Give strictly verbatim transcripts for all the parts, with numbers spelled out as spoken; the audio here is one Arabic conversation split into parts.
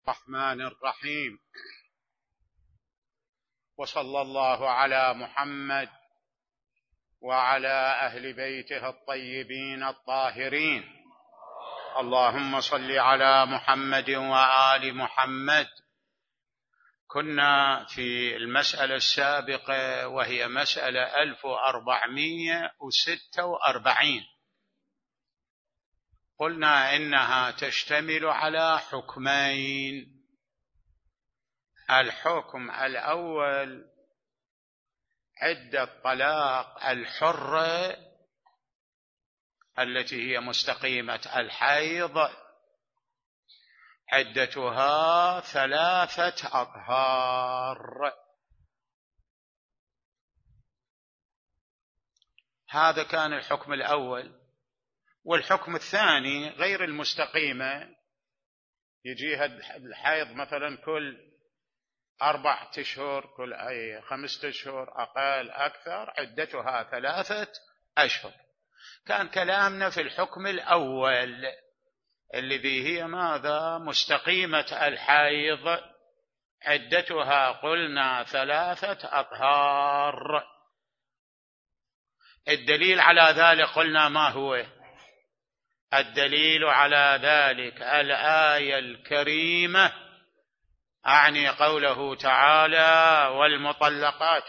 الرحمن الرحيم. وصلى الله على محمد وعلى أهل بيته الطيبين الطاهرين. اللهم صل على محمد وآل محمد. كنا في المسألة السابقة وهي مسألة ألف وأربعمائة وستة وأربعين، قلنا إنها تشتمل على حكمين. الحكم الأول عدة طلاق الحرة التي هي مستقيمة الحيض عدتها ثلاثة أطهار. هذا كان الحكم الأول. والحكم الثاني غير المستقيمة، يجيها الحيض مثلا كل أربعة أشهر، كل أي خمسة أشهر، أقل أكثر، عدتها ثلاثة أشهر. كان كلامنا في الحكم الأول الذي هي ماذا؟ مستقيمة الحيض عدتها قلنا ثلاثة أطهار. الدليل على ذلك قلنا ما هو؟ الدليل على ذلك الآية الكريمة، أعني قوله تعالى: والمطلقات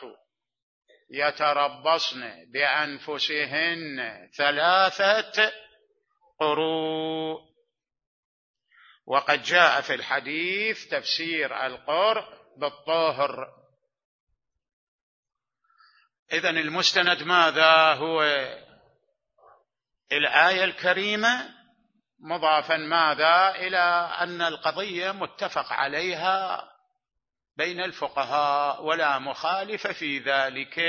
يتربصن بأنفسهن ثلاثة قروء. وقد جاء في الحديث تفسير القرء بالطهر. إذن المستند ماذا هو؟ الآية الكريمة مضافا ماذا؟ إلى أن القضية متفق عليها بين الفقهاء ولا مخالف في ذلك.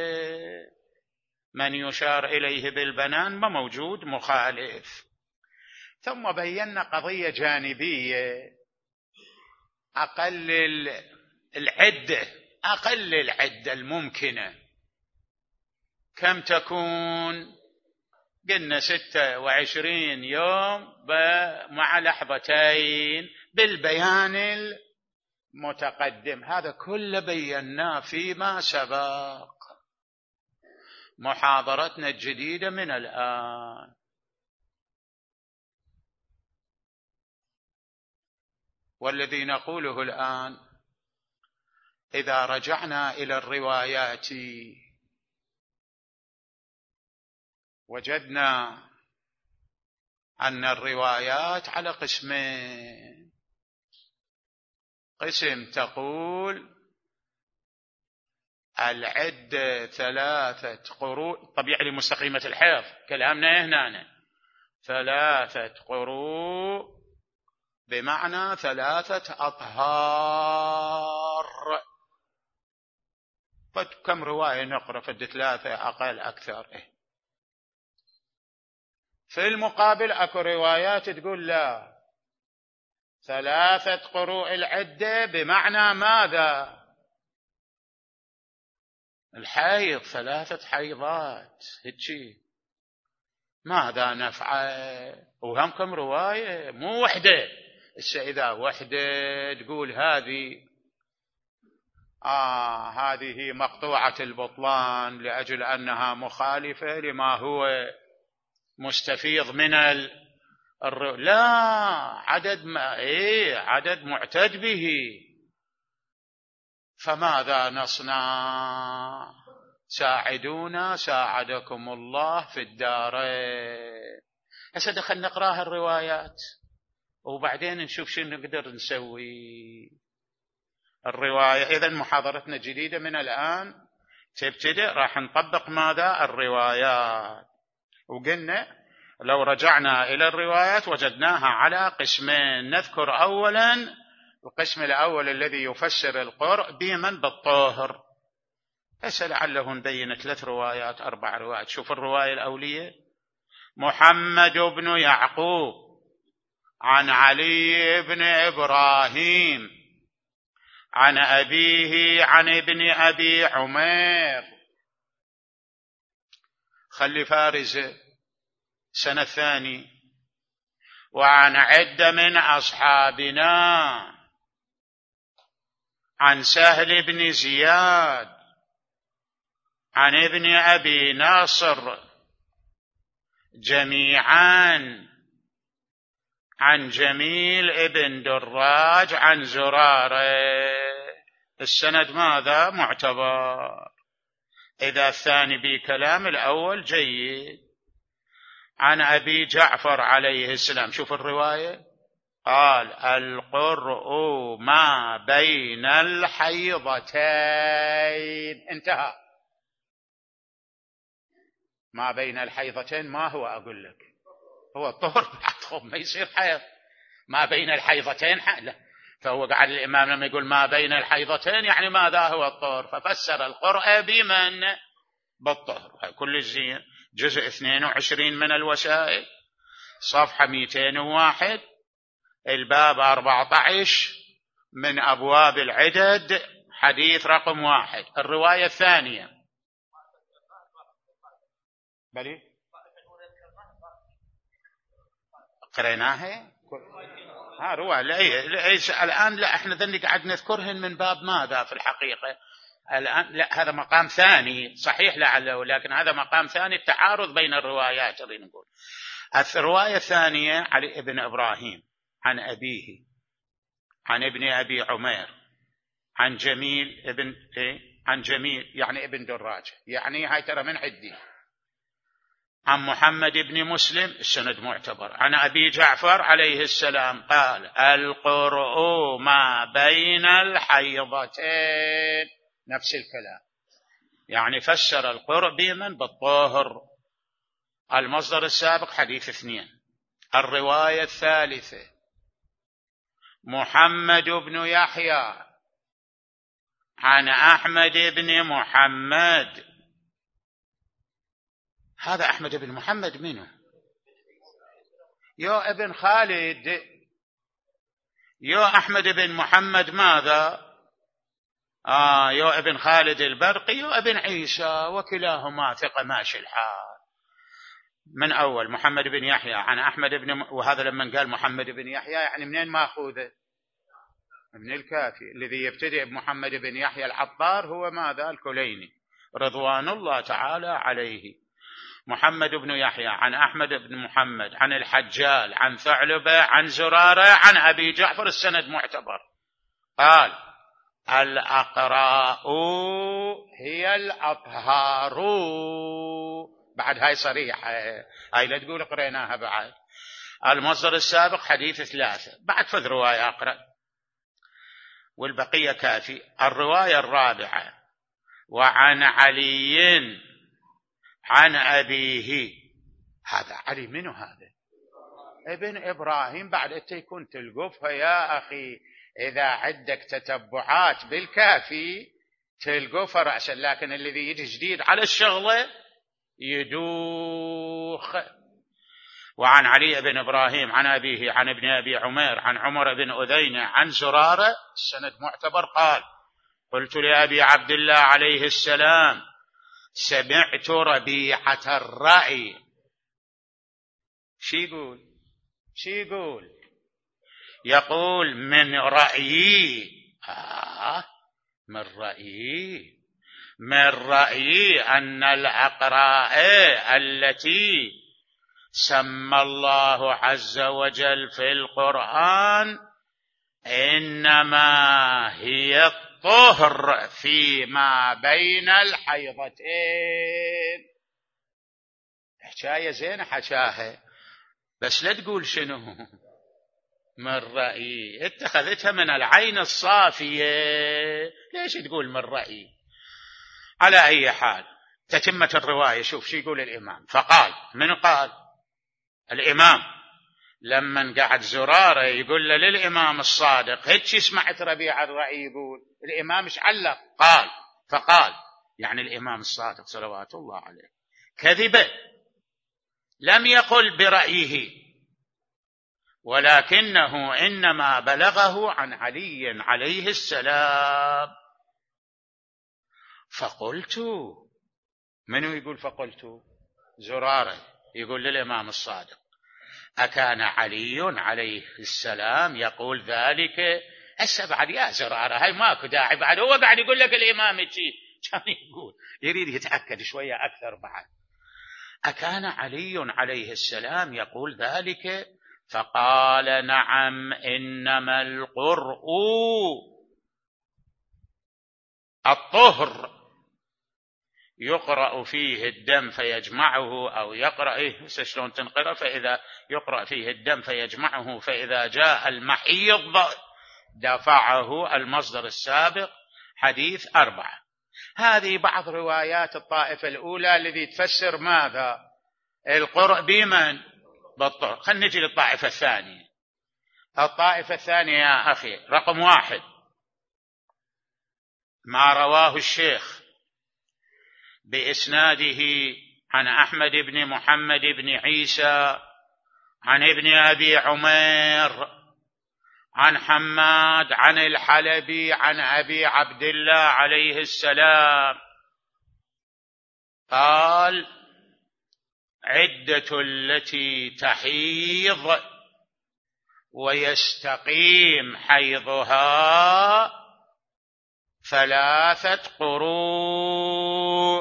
من يشار إليه بالبنان ما موجود مخالف. ثم بينا قضية جانبية، أقل العدة أقل العدة الممكنة كم تكون؟ قلنا ستة وعشرين يوم مع لحظتين بالبيان المتقدم. هذا كله بيناه فيما سبق، محاضرتنا الجديدة من الآن. والذي نقوله الآن إذا رجعنا إلى الروايات وجدنا أن الروايات على قسمين. قسم تقول العدة ثلاثة قروء، طبيعي لمستقيمة الحيض، كلامنا هنا ثلاثة قروء بمعنى ثلاثة أطهار. كم رواية نقرأ؟ فد ثلاثة أقل أكثر. إيه؟ في المقابل أكو روايات تقول لا، ثلاثة قروء العدة بمعنى ماذا؟ الحيض، ثلاثة حيضات. هيك ماذا نفعل؟ وهم كم رواية مو وحدة. إذا وحدة تقول هذه آه هذه مقطوعة البطلان لأجل أنها مخالفة لما هو مستفيض من الر... لا، عدد ما... إيه عدد معتد به. فماذا نصنع؟ ساعدونا ساعدكم الله في الدارين. هسه دخل نقراها الروايات وبعدين نشوف شو نقدر نسوي. الرواية إذن محاضرتنا الجديدة من الآن تبتدئ، راح نطبق ماذا؟ الروايات. وقلنا لو رجعنا إلى الروايات وجدناها على قسمين. نذكر أولا القسم الأول الذي يفسر القرء بمن بالطهر. هسه لعله نبين ثلاث روايات أربع روايات. شوف الرواية الأولية: محمد بن يعقوب عن علي بن إبراهيم عن أبيه عن ابن أبي عمير. خلي فارزة سنة ثاني. وعن عدة من أصحابنا عن سهل بن زياد عن ابن أبي ناصر جميعا عن جميل ابن دراج عن زرارة. السند ماذا؟ معتبر. إذا الثاني بكلام الأول جيد. عن أبي جعفر عليه السلام، شوف الرواية، قال القرء ما بين الحيضتين، انتهى. ما بين الحيضتين ما هو؟ أقول لك هو الطهر بعدهم، ما يصير حيض. ما بين الحيضتين لا. فهو قاعد الإمام لما يقول ما بين الحيضتين يعني ماذا هو الطهر، ففسر القرء بمن؟ بالطهر. كل جزء اثنين وعشرين من الوسائل، صفحة مئتين وواحد، الباب أربعة عشر من أبواب العدد، حديث رقم واحد. الرواية الثانية بلي قريناها، ها رواية ليس الآن، لا احنا ذني قاعد نذكرهن من باب ماذا في الحقيقة الآن؟ لا هذا مقام ثاني صحيح لعله، لكن هذا مقام ثاني، التعارض بين الروايات. نقول الرواية الثانية علي ابن إبراهيم عن أبيه عن ابن أبي عمير عن جميل ابن إيه؟ عن جميل يعني ابن دراج، يعني هاي ترى من عدي، عن محمد بن مسلم، السند معتبر، عن أبي جعفر عليه السلام قال القرء ما بين الحيضتين، نفس الكلام، يعني فسر القرء بمن؟ بالطهر. المصدر السابق حديث اثنين. الرواية الثالثة محمد بن يحيى عن أحمد بن محمد. هذا أحمد بن محمد منه؟ يا ابن خالد، يا أحمد بن محمد ماذا؟ آه يا ابن خالد البرقي، يا ابن عيسى، وكلاهما ثقة ماشي الحال. من أول محمد بن يحيى عن أحمد بن م... وهذا لما قال محمد بن يحيى يعني منين ماخوذه؟ من الكافي. الذي يبتدئ بمحمد بن يحيى العطار هو ماذا؟ الكليني رضوان الله تعالى عليه. محمد بن يحيى عن أحمد بن محمد عن الحجال عن ثعلبة عن زرارة عن أبي جعفر، السند معتبر. قال الأقراء هي الأطهار. بعد هاي صريحة، هاي لا تقول قريناها بعد. المصدر السابق حديث ثلاثة، بعد فذ رواية أقرأ والبقية كافي. الرواية الرابعة وعن علي عن أبيه. هذا علي منه؟ هذا ابن إبراهيم. بعد أنت يكون تلقفها يا أخي، إذا عندك تتبعات بالكافي تلقفها رأسا، لكن الذي يجي جديد على الشغلة يدوخ. وعن علي بن إبراهيم عن أبيه عن ابن أبي عمير عن عمر بن أذينة عن زرارة، السند معتبر. قال قلت لأبي عبد الله عليه السلام سمعت ربيعة الرأي. شي يقول؟ شي يقول؟ يقول من رأيي. آه من رأيي من رأيي أن الأقراء التي سمى الله عز وجل في القرآن إنما هي الطهر فيما بين الحيضتين. حكاية زينة حكاها، بس لا تقول شنو من رأيي، اتخذتها من العين الصافية، ليش تقول من رأيي؟ على أي حال تتمة الرواية. شوف شو يقول الإمام. فقال، من قال؟ الإمام. لما قعد زرارة يقول له للإمام الصادق هيك سمعت ربيع الرأي يقول، الإمام مش علق، قال فقال، يعني الإمام الصادق صلوات الله عليه كذب، لم يقل برأيه، ولكنه إنما بلغه عن علي عليه السلام. فقلت، منو يقول فقلت؟ زرارة يقول للإمام الصادق أكان علي عليه السلام يقول ذلك هسه بعد يا زرارة هاي ماكو داعي بعد، هو قاعد يقول لك الإمام شي كان يقول، يريد يتأكد شوية أكثر بعد. أكان علي عليه السلام يقول ذلك؟ فقال نعم، إنما القرء الطهر يقرأ فيه الدم فيجمعه، أو يقرأ إيه شلون تنقرأ، فإذا يقرأ فيه الدم فيجمعه، فإذا جاء المحيض دفعه، المصدر السابق حديث أربعة. هذه بعض روايات الطائفة الأولى الذي تفسر ماذا؟ القرء بمن؟ بالطهر. خلينا نجي للطائفة الثانية. الطائفة الثانية يا أخي رقم واحد ما رواه الشيخ بإسناده عن أحمد بن محمد بن عيسى عن ابن أبي عمير عن حماد عن الحلبي عن أبي عبد الله عليه السلام قال عدة التي تحيض ويستقيم حيضها ثلاثة قروء.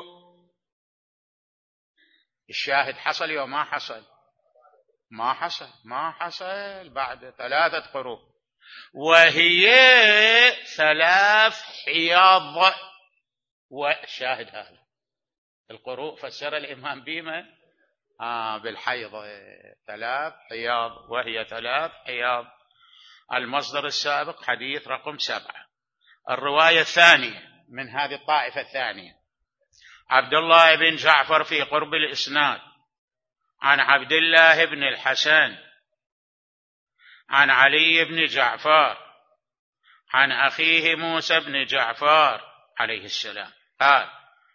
الشاهد حصل يوم ما حصل؟ ما حصل ما حصل بعد ثلاثة قروء، وهي ثلاث حياض. وشاهد هذا القروء فسر الإمام بما آه بالحيض، ثلاث حياض، وهي ثلاث حياض. المصدر السابق حديث رقم سبعة. الرواية الثانية من هذه الطائفة الثانية عبد الله بن جعفر في قرب الإسناد عن عبد الله بن الحسن عن علي بن جعفر عن أخيه موسى بن جعفر عليه السلام قال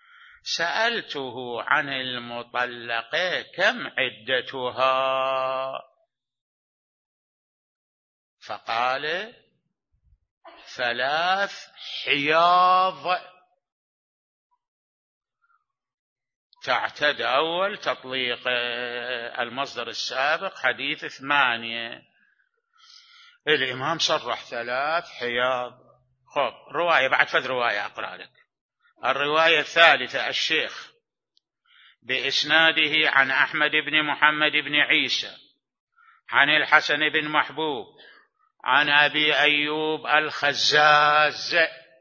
سألته عن المطلقة كم عدتها؟ فقال ثلاث حياض تعتد أول تطليق. المصدر السابق حديث ثمانية، الإمام صرح ثلاث حياض. خب رواية بعد فذ رواية أقرأ لك. الرواية الثالثة الشيخ بإسناده عن أحمد بن محمد بن عيسى عن الحسن بن محبوب عن أبي أيوب الخزاز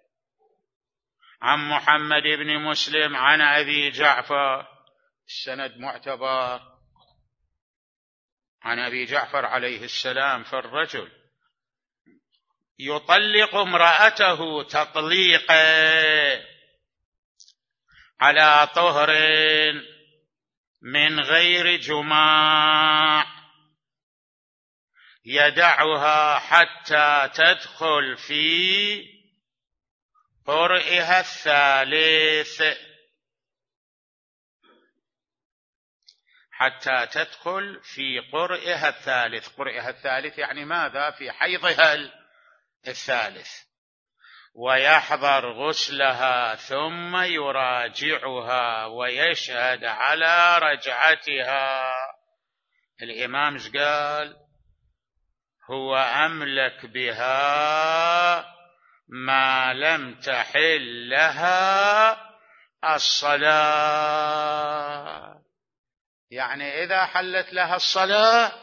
عن محمد بن مسلم عن أبي جعفر، السند معتبر، عن أبي جعفر عليه السلام فالرجل يطلق امرأته تطليقا على طهر من غير جماع يدعها حتى تدخل في قرئها الثالث، حتى تدخل في قرئها الثالث. قرئها الثالث يعني ماذا؟ في حيضها الثالث، ويحضر غسلها ثم يراجعها ويشهد على رجعتها. الإمام قال هو أملك بها ما لم تحل لها الصلاة، يعني إذا حلت لها الصلاة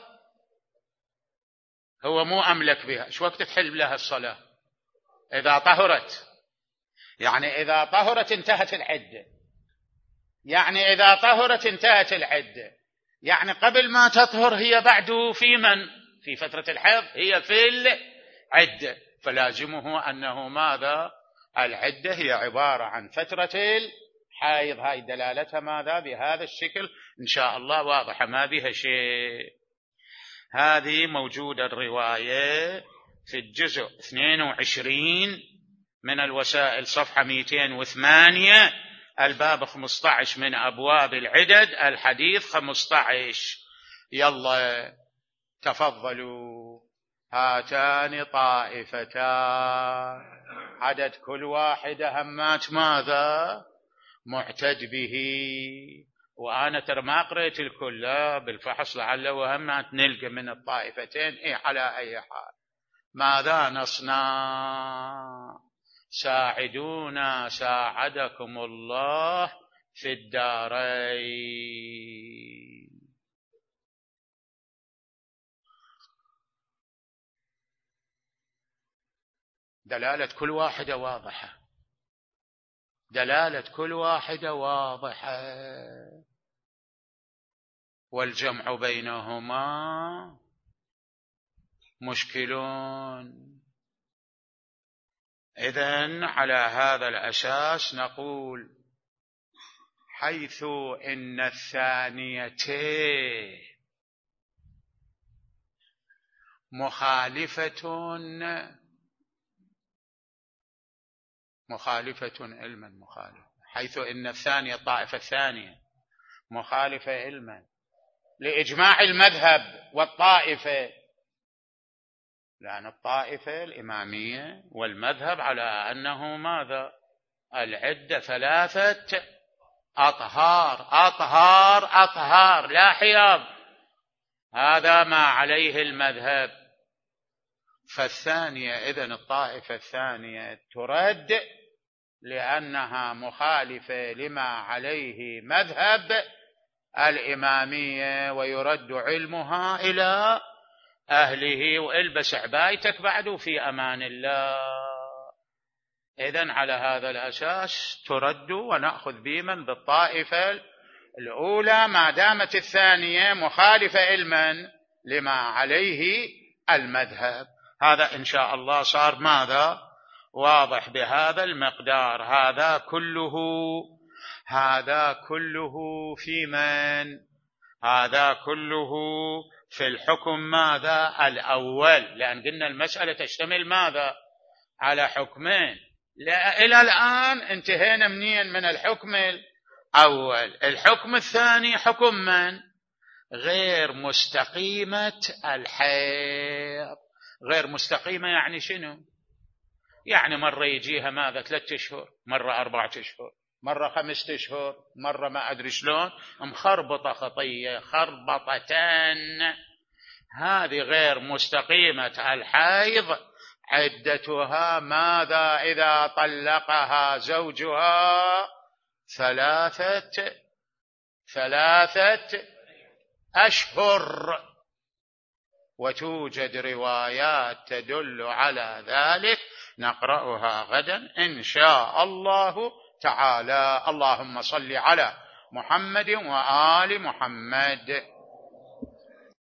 هو مو أملك بها. شو وقت تحل لها الصلاة؟ إذا طهرت، يعني إذا طهرت انتهت العدة، يعني إذا طهرت انتهت العدة، يعني قبل ما تطهر هي بعد في من؟ في فترة الحيض، هي في العدة، فلازمه أنه ماذا؟ العدة هي عبارة عن فترة الحيض. هاي دلالتها ماذا؟ بهذا الشكل إن شاء الله واضحة ما بها شيء. هذه موجودة الرواية في الجزء اثنين وعشرين من الوسائل صفحة مئتين وثمانية الباب خمسة عشر من أبواب العدد الحديث خمسة عشر. يلا تفضلوا. هاتان طائفتان عدد كل واحدة همات ماذا؟ معتد به. وأنا ترى ما قرأت الكل، لا بالفحص لعله وهمات نلقى من الطائفتين إيه على أي حال ماذا نصنع؟ ساعدونا ساعدكم الله في الدارين. دلالة كل واحدة واضحة، دلالة كل واحدة واضحة، والجمع بينهما مشكلون. إذن على هذا الأساس نقول حيث إن الثانيتين مخالفة مخالفة علما مخالفة، حيث إن الثانية الطائفة الثانية مخالفة علما لإجماع المذهب والطائفة، لأن الطائفة الإمامية والمذهب على أنه ماذا؟ العدة ثلاثة أطهار أطهار أطهار لا حياض، هذا ما عليه المذهب. فالثانية إذن الطائفة الثانية ترد لأنها مخالفة لما عليه مذهب الإمامية، ويرد علمها إلى أهله، والبس عبايتك بعد في أمان الله. إذن على هذا الأساس ترد ونأخذ بمن بالطائفة الأولى ما دامت الثانية مخالفة علما لما عليه المذهب. هذا إن شاء الله صار ماذا؟ واضح بهذا المقدار. هذا كله هذا كله في من؟ هذا كله في الحكم ماذا؟ الأول، لأن قلنا المسألة تشتمل ماذا؟ على حكمين. إلى الآن انتهينا منين؟ من الحكم الأول. الحكم الثاني حكم من؟ غير مستقيمة الحيض. غير مستقيمة يعني شنو؟ يعني مرة يجيها ماذا؟ ثلاثة أشهر، مرة أربعة أشهر، مرة خمسة أشهر، مرة ما أدري شلون، مخربطة خطية خربطتان. هذه غير مستقيمة الحيض عدتها ماذا؟ إذا طلقها زوجها ثلاثة ثلاثة أشهر، وتوجد روايات تدل على ذلك نقرأها غدا إن شاء الله تعالى. اللهم صل على محمد وآل محمد.